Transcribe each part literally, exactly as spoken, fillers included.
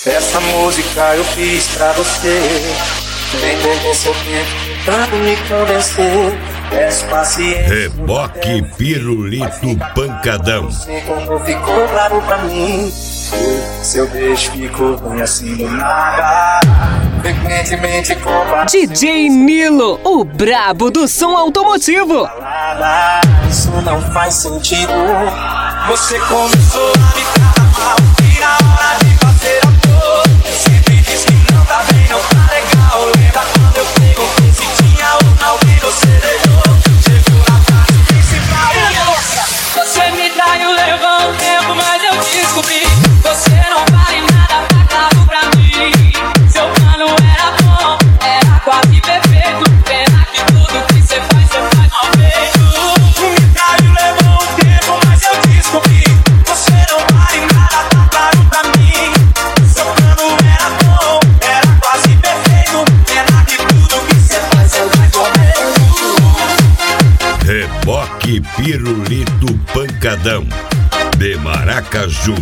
Essa música eu fiz pra você. Vem perder seu tempo, tanto me convencer. Peço paciência. Reboque Pirulito Pancadão. Sei como ficou claro pra mim. Seu beijo ficou ruim assim do nada. Frequentemente compartilho. D J Nilo, o brabo do som automotivo. Isso não faz sentido. Você começou a me tratar mal e na hora de fazer amor sempre diz que não tá bem, não tá legal. Lembra quando eu perguntei se tinha ou não que você deixou? Chegou na parte principal. Você me traiu, levou um tempo, mas eu descobri. Você não vale nada, tá claro pra mim. Seu plano era bom, era quase perfeito. Pena que tudo que você faz, você faz mal feito. Me traiu, levou um tempo, mas eu descobri. Você não vale nada, tá claro pra mim. Seu plano era bom, era quase perfeito. Pena que tudo que você faz, você faz mal feito. Reboque Pirulito Pancadão de Maracaju.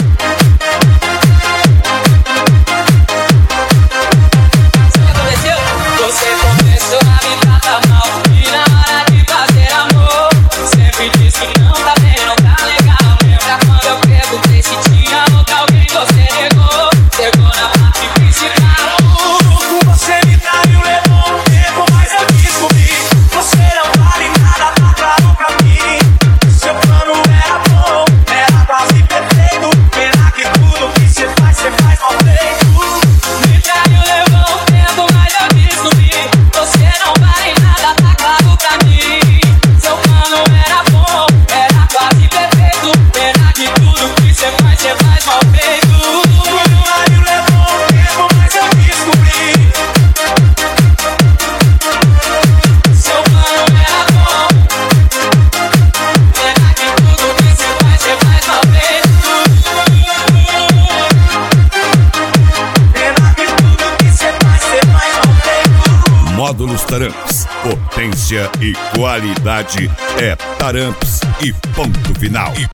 Você começou a me tratar mal e na hora de fazer amor sempre diz que não tá bem, não tá legal. Lembra quando eu perguntei se tinha outra alguém, você negou. Chegou na parte principal. Você me traiu, levou um tempo, mas eu descobri. Você não vale nada, tá claro pra mim. Seu plano era bom, era quase perfeito. Pena que tudo que você faz, você faz mal feito. Me traiu, levou um tempo, mas eu descobri. Você não vale nada, tá claro pra mim. Seu plano era bom, era quase perfeito. Pena que tudo que você faz, você faz mal feito. Me traiu, levou um tempo, mas eu descobri. Seu plano era bom, pena que tudo que você faz, você faz mal feito. Pena que tudo que você faz, você faz mal feito. Módulos Taramps. Potência e qualidade é Taramps e ponto final. E